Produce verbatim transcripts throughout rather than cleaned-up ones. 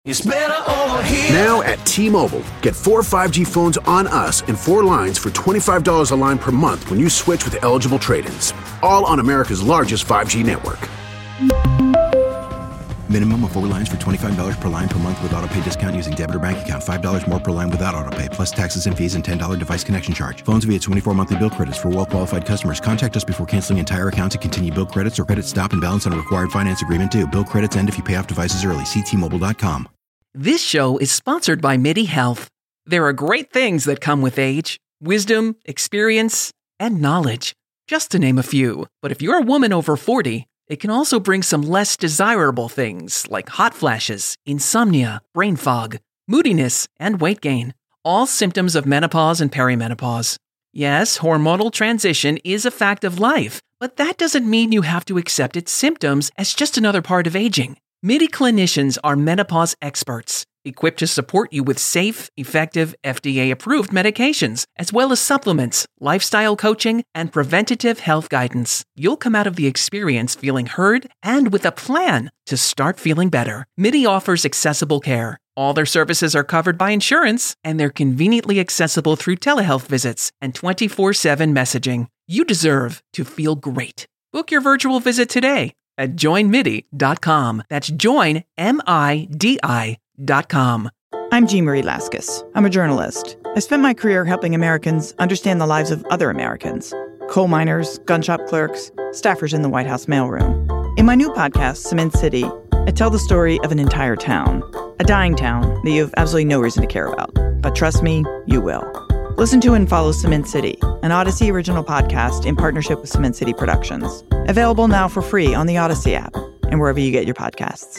It's better over here. Now at T-Mobile, get four five G phones on us and four lines for twenty-five dollars a line per month when you switch with eligible trade-ins. All on America's largest five G network. Minimum of four lines for twenty-five dollars per line per month with autopay discount using debit or bank account. five dollars more per line without autopay, plus taxes and fees and ten dollars device connection charge. Phones via twenty-four monthly bill credits for well-qualified customers. Contact us before canceling entire account to continue bill credits or credit stop and balance on a required finance agreement due. Bill credits end if you pay off devices early. See T Mobile dot com. This show is sponsored by MIDI Health. There are great things that come with age. Wisdom, experience, and knowledge. Just to name a few. But if you're a woman over forty, it can also bring some less desirable things like hot flashes, insomnia, brain fog, moodiness, and weight gain. All symptoms of menopause and perimenopause. Yes, hormonal transition is a fact of life, but that doesn't mean you have to accept its symptoms as just another part of aging. MIDI clinicians are menopause experts, equipped to support you with safe, effective, F D A-approved medications, as well as supplements, lifestyle coaching, and preventative health guidance. You'll come out of the experience feeling heard and with a plan to start feeling better. MIDI offers accessible care. All their services are covered by insurance, and they're conveniently accessible through telehealth visits and twenty-four seven messaging. You deserve to feel great. Book your virtual visit today at join midi dot com. That's join, M I D I dot com. I'm Jean Marie Laskus. I'm a journalist. I spent my career helping Americans understand the lives of other Americans. Coal miners, gun shop clerks, staffers in the White House mailroom. In my new podcast, Cement City, I tell the story of an entire town. A dying town that you have absolutely no reason to care about. But trust me, you will. Listen to and follow Cement City, an Odyssey original podcast in partnership with Cement City Productions. Available now for free on the Odyssey app and wherever you get your podcasts.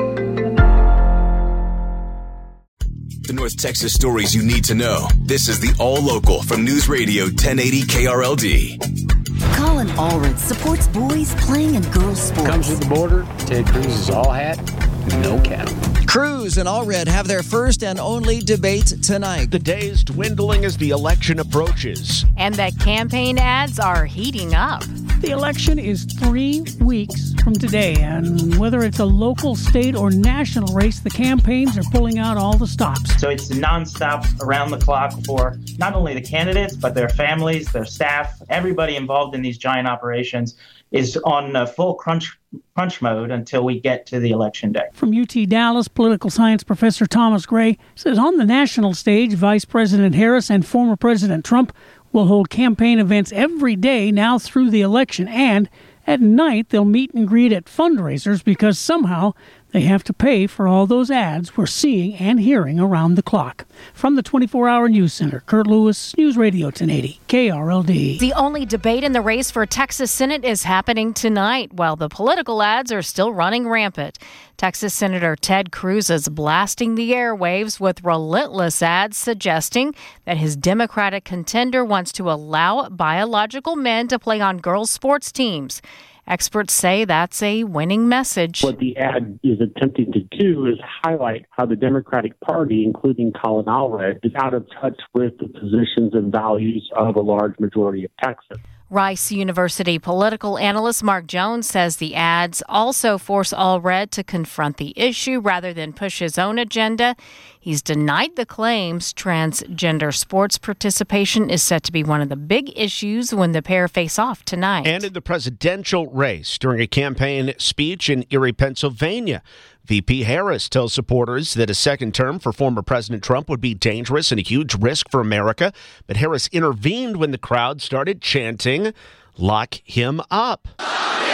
The North Texas stories you need to know. This is the All Local from News Radio ten eighty K R L D. Colin Allred supports boys playing in girls sports. Comes to the border, Ted Cruz is all hat, no cattle. Cruz and Allred have their first and only debate tonight. The day is dwindling as the election approaches. And that campaign ads are heating up. The election is three weeks from today, and whether it's a local, state, or national race, the campaigns are pulling out all the stops. So it's nonstop, around the clock for not only the candidates, but their families, their staff, everybody involved in these giant operations is on uh, full crunch crunch mode until we get to the election day. From U T Dallas, political science professor Thomas Gray says on the national stage, Vice President Harris and former President Trump will hold campaign events every day now through the election, and at night they'll meet and greet at fundraisers because somehow they have to pay for all those ads we're seeing and hearing around the clock. From the twenty-four hour News Center, Kurt Lewis, News Radio ten eighty, K R L D. The only debate in the race for Texas Senate is happening tonight, while the political ads are still running rampant. Texas Senator Ted Cruz is blasting the airwaves with relentless ads suggesting that his Democratic contender wants to allow biological men to play on girls' sports teams. Experts say that's a winning message. What the ad is attempting to do is highlight how the Democratic Party, including Colin Allred, is out of touch with the positions and values of a large majority of Texans. Rice University political analyst Mark Jones says the ads also force Allred to confront the issue rather than push his own agenda. He's denied the claims transgender sports participation is set to be one of the big issues when the pair face off tonight. And in the presidential race, during a campaign speech in Erie, Pennsylvania, V P Harris tells supporters that a second term for former President Trump would be dangerous and a huge risk for America. But Harris intervened when the crowd started chanting, "Lock him up." So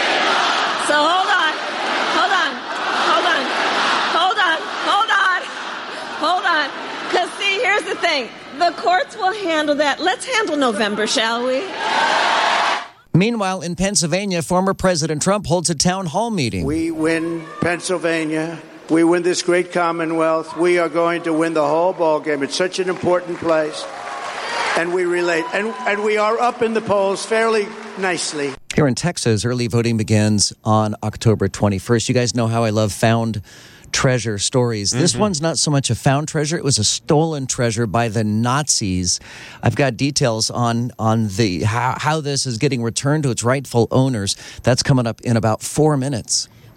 hold on, hold on, hold on, hold on, hold on, hold on. Because see, here's the thing. The courts will handle that. Let's handle November, shall we? Meanwhile, in Pennsylvania, former President Trump holds a town hall meeting. We win Pennsylvania. We win this great Commonwealth. We are going to win the whole ball game. It's such an important place. And we relate. And, and we are up in the polls fairly nicely. Here in Texas, early voting begins on October twenty-first. You guys know how I love found treasure stories. Mm-hmm. This one's not so much a found treasure. It was a stolen treasure by the Nazis. I've got details on on the how, how this is getting returned to its rightful owners. That's coming up in about four minutes.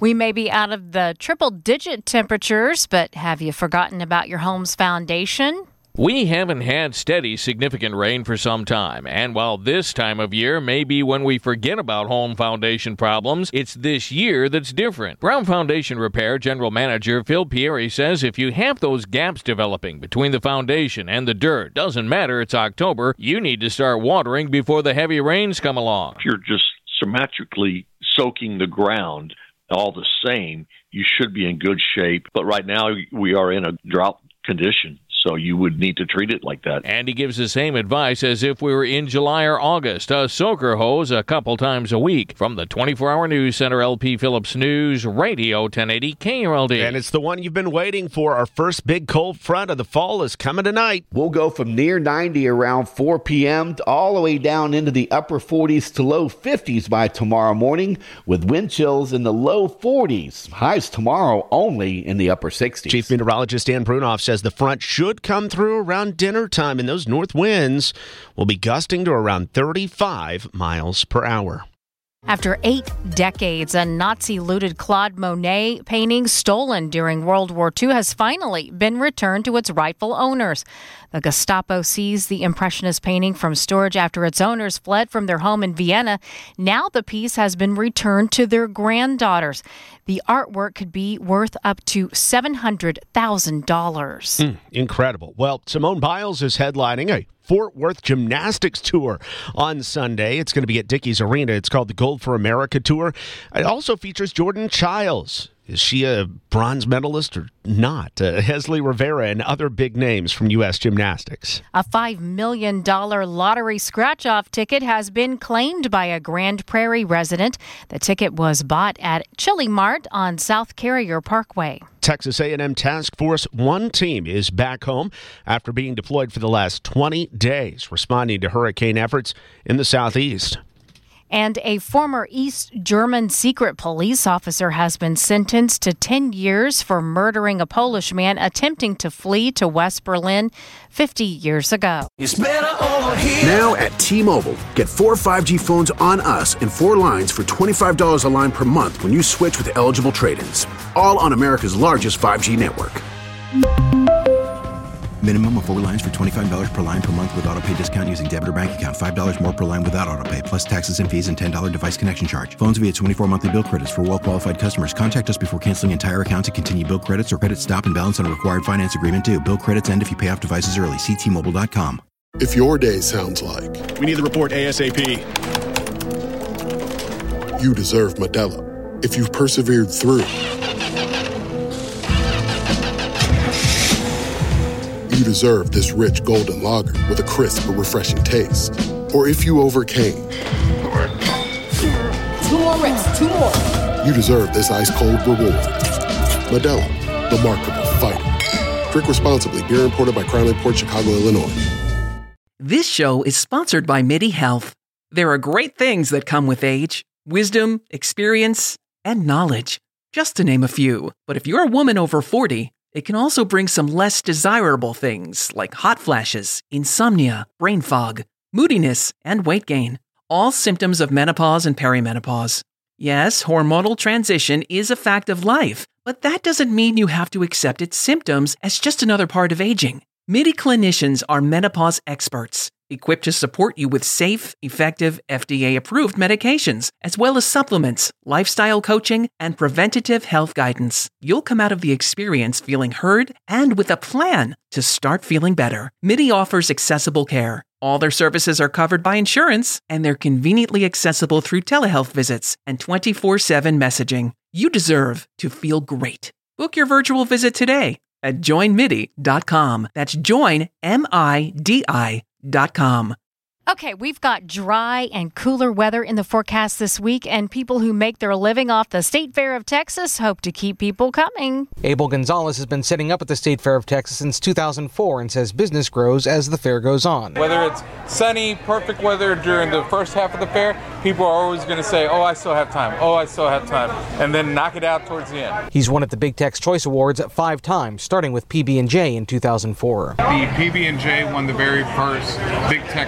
We may be out of the triple-digit temperatures, but have you forgotten about your home's foundation? We haven't had steady, significant rain for some time, and while this time of year may be when we forget about home foundation problems, it's this year that's different. Brown Foundation Repair General Manager Phil Pieri says if you have those gaps developing between the foundation and the dirt, doesn't matter, it's October, you need to start watering before the heavy rains come along. If you're just symmetrically soaking the ground all the same, you should be in good shape, but right now we are in a drought condition. So you would need to treat it like that. And he gives the same advice as if we were in July or August. A soaker hose a couple times a week. From the twenty-four hour News Center, L P Phillips News Radio ten eighty K R L D. And it's the one you've been waiting for. Our first big cold front of the fall is coming tonight. We'll go from near ninety around four p.m. to all the way down into the upper forties to low fifties by tomorrow morning, with wind chills in the low forties. Highs tomorrow only in the upper sixties. Chief Meteorologist Dan Brunoff says the front should come through around dinner time, and those north winds will be gusting to around thirty-five miles per hour. After eight decades, a Nazi-looted Claude Monet painting stolen during World War Two has finally been returned to its rightful owners. The Gestapo seized the Impressionist painting from storage after its owners fled from their home in Vienna. Now the piece has been returned to their granddaughters. The artwork could be worth up to seven hundred thousand dollars. Mm, incredible. Well, Simone Biles is headlining a Fort Worth Gymnastics Tour on Sunday. It's going to be at Dickies Arena. It's called the Gold for America Tour. It also features Jordan Childs. Is she a bronze medalist or not? Uh, Hesley Rivera and other big names from U S Gymnastics. A five million dollars lottery scratch-off ticket has been claimed by a Grand Prairie resident. The ticket was bought at Chili Mart on South Carrier Parkway. Texas A and M Task Force One team is back home after being deployed for the last twenty days, responding to hurricane efforts in the southeast. And a former East German secret police officer has been sentenced to ten years for murdering a Polish man attempting to flee to West Berlin fifty years ago. Now at T-Mobile, get four five G phones on us and four lines for twenty-five dollars a line per month when you switch with eligible trade-ins. All on America's largest five G network. Minimum of four lines for twenty-five dollars per line per month with autopay discount using debit or bank account. five dollars more per line without autopay, plus taxes and fees and ten dollars device connection charge. Phones via twenty-four monthly bill credits for well-qualified customers. Contact us before canceling entire account to continue bill credits or credit stop and balance on a required finance agreement due. Bill credits end if you pay off devices early. See T Mobile dot com. If your day sounds like we need the report ASAP, you deserve Modelo. If you've persevered through, you deserve this rich golden lager with a crisp but refreshing taste. Or if you overcame. Two more reps, two more. You deserve this ice cold reward. Modelo, the Remarkable Fighter. Drink responsibly. Beer imported by Crown Imports, Chicago, Illinois. This show is sponsored by MIDI Health. There are great things that come with age: wisdom, experience, and knowledge, just to name a few. But if you're a woman over forty, it can also bring some less desirable things like hot flashes, insomnia, brain fog, moodiness, and weight gain, all symptoms of menopause and perimenopause. Yes, hormonal transition is a fact of life, but that doesn't mean you have to accept its symptoms as just another part of aging. MIDI clinicians are menopause experts, equipped to support you with safe, effective, F D A-approved medications, as well as supplements, lifestyle coaching, and preventative health guidance. You'll come out of the experience feeling heard and with a plan to start feeling better. MIDI offers accessible care. All their services are covered by insurance, and they're conveniently accessible through telehealth visits and twenty-four seven messaging. You deserve to feel great. Book your virtual visit today at join midi dot com. That's join, M I D I dot com. Okay, we've got dry and cooler weather in the forecast this week, and people who make their living off the State Fair of Texas hope to keep people coming. Abel Gonzalez has been setting up at the State Fair of Texas since two thousand four and says business grows as the fair goes on. Whether it's sunny, perfect weather during the first half of the fair, people are always going to say, oh, I still have time, oh, I still have time, and then knock it out towards the end. He's won at the Big Tex Choice Awards five times, starting with P B and J in two thousand four. The P B and J won the very first Big Tex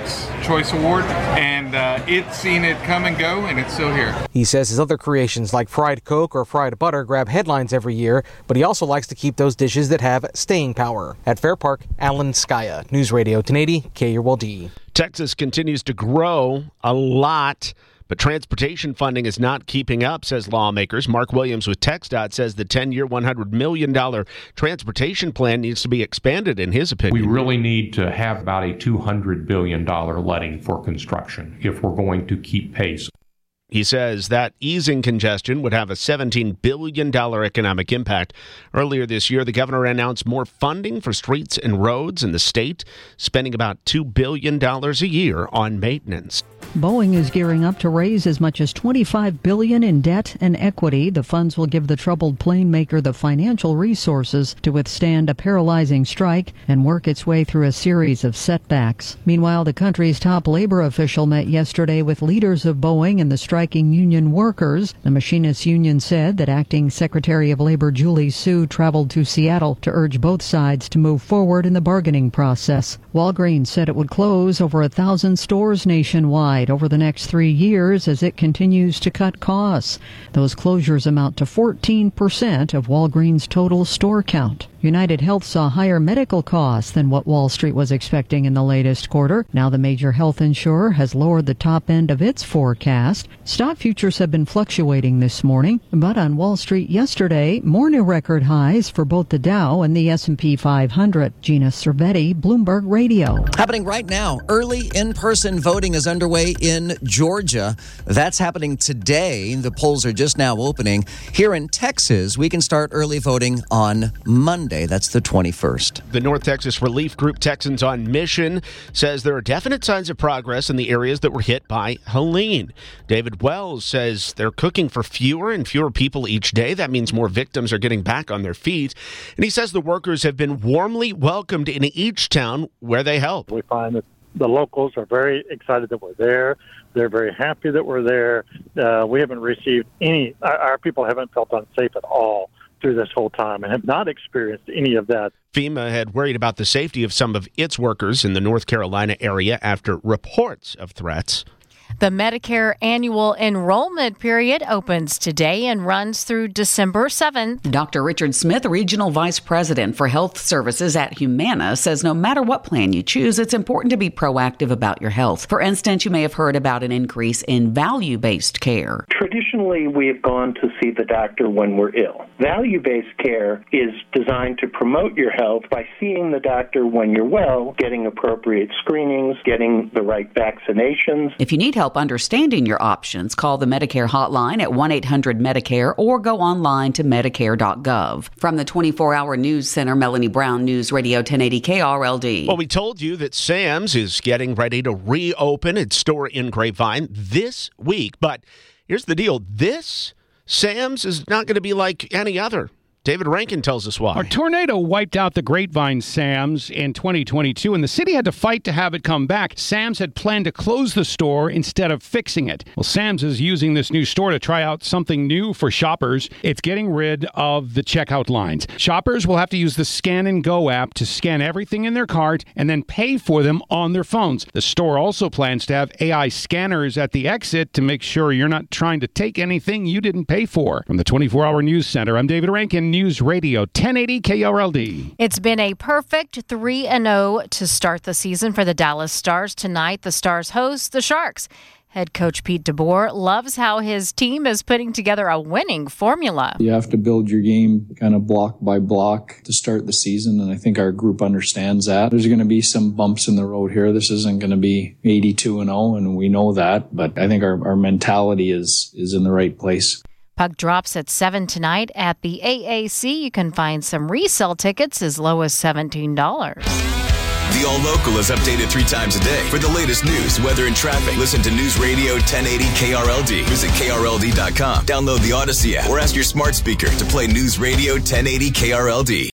Choice Award, and uh, it's seen it come and go, and it's still here. He says his other creations like fried Coke or fried butter grab headlines every year, but he also likes to keep those dishes that have staying power. At Fair Park, Alan Skaya, News Radio ten eighty K R L D. Texas continues to grow a lot, but transportation funding is not keeping up, says lawmakers. Mark Williams with TxDOT says the ten-year, one hundred million dollars transportation plan needs to be expanded, in his opinion. We really need to have about a two hundred billion dollars letting for construction if we're going to keep pace. He says that easing congestion would have a seventeen billion dollars economic impact. Earlier this year, the governor announced more funding for streets and roads in the state, spending about two billion dollars a year on maintenance. Boeing is gearing up to raise as much as twenty-five billion dollars in debt and equity. The funds will give the troubled plane maker the financial resources to withstand a paralyzing strike and work its way through a series of setbacks. Meanwhile, the country's top labor official met yesterday with leaders of Boeing and the striking union workers. The machinists union said that Acting Secretary of Labor Julie Su traveled to Seattle to urge both sides to move forward in the bargaining process. Walgreens said it would close over a thousand stores nationwide over the next three years as it continues to cut costs. Those closures amount to fourteen percent of Walgreens' total store count. United Health saw higher medical costs than what Wall Street was expecting in the latest quarter. Now the major health insurer has lowered the top end of its forecast. Stock futures have been fluctuating this morning, but on Wall Street yesterday, more new record highs for both the Dow and the S and P five hundred. Gina Cervetti, Bloomberg Radio. Happening right now, early in-person voting is underway in Georgia. That's happening today. The polls are just now opening. Here in Texas, we can start early voting on Monday. That's the twenty-first. The North Texas relief group Texans on Mission says there are definite signs of progress in the areas that were hit by Helene. David Wells says they're cooking for fewer and fewer people each day. That means more victims are getting back on their feet. And he says the workers have been warmly welcomed in each town where they help. We find that the locals are very excited that we're there. They're very happy that we're there. Uh, we haven't received any, our, our people haven't felt unsafe at all through this whole time and have not experienced any of that. FEMA had worried about the safety of some of its workers in the North Carolina area after reports of threats. The Medicare annual enrollment period opens today and runs through December seventh. Doctor Richard Smith, Regional Vice President for Health Services at Humana, says no matter what plan you choose, it's important to be proactive about your health. For instance, you may have heard about an increase in value-based care. Traditionally, we have gone to see the doctor when we're ill. Value-based care is designed to promote your health by seeing the doctor when you're well, getting appropriate screenings, getting the right vaccinations. If you need help understanding your options, call the Medicare hotline at one eight hundred Medicare or go online to medicare dot gov. From the twenty-four hour News Center, Melanie Brown, News Radio ten eighty K R L D. Well, we told you that Sam's is getting ready to reopen its store in Grapevine this week. But here's the deal. This Sam's is not going to be like any other. David Rankin tells us why. A tornado wiped out the Grapevine Sam's in twenty twenty-two, and the city had to fight to have it come back. Sam's had planned to close the store instead of fixing it. Well, Sam's is using this new store to try out something new for shoppers. It's getting rid of the checkout lines. Shoppers will have to use the Scan and Go app to scan everything in their cart and then pay for them on their phones. The store also plans to have A I scanners at the exit to make sure you're not trying to take anything you didn't pay for. From the twenty-four hour News Center, I'm David Rankin, News Radio ten eighty K R L D. It's been a perfect three and oh to start the season for the Dallas Stars. Tonight, the Stars host the Sharks. Head coach Pete DeBoer loves how his team is putting together a winning formula. You have to build your game kind of block by block to start the season, and I think our group understands that. There's going to be some bumps in the road here. This isn't going to be eighty-two and oh, and we know that, but I think our, our mentality is is in the right place. Puck drops at seven tonight at the A A C. You can find some resale tickets as low as seventeen dollars. The All Local is updated three times a day. For the latest news, weather, and traffic, listen to News Radio ten eighty K R L D. Visit K R L D dot com. Download the Odyssey app or ask your smart speaker to play News Radio ten eighty K R L D.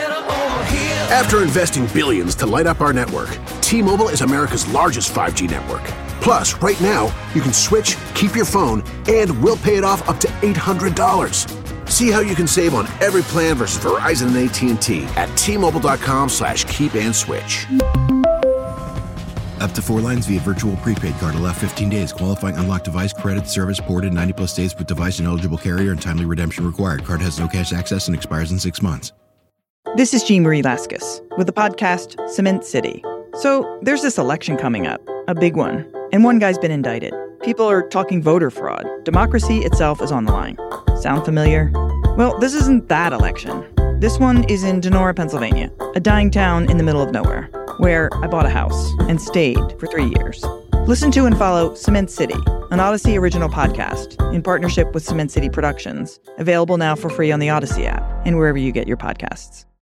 After investing billions to light up our network, T-Mobile is America's largest five G network. Plus, right now, you can switch, keep your phone, and we'll pay it off up to eight hundred dollars. See how you can save on every plan versus Verizon and A T and T at T Mobile dot com slash keep and switch. Up to four lines via virtual prepaid card. Allow fifteen days. Qualifying unlocked device credit service ported ninety plus days with device and eligible carrier and timely redemption required. Card has no cash access and expires in six months. This is Jean Marie Laskus with the podcast Cement City. So there's this election coming up, a big one, and one guy's been indicted. People are talking voter fraud. Democracy itself is on the line. Sound familiar? Well, this isn't that election. This one is in Donora, Pennsylvania, a dying town in the middle of nowhere, where I bought a house and stayed for three years. Listen to and follow Cement City, an Odyssey original podcast in partnership with Cement City Productions, available now for free on the Odyssey app and wherever you get your podcasts.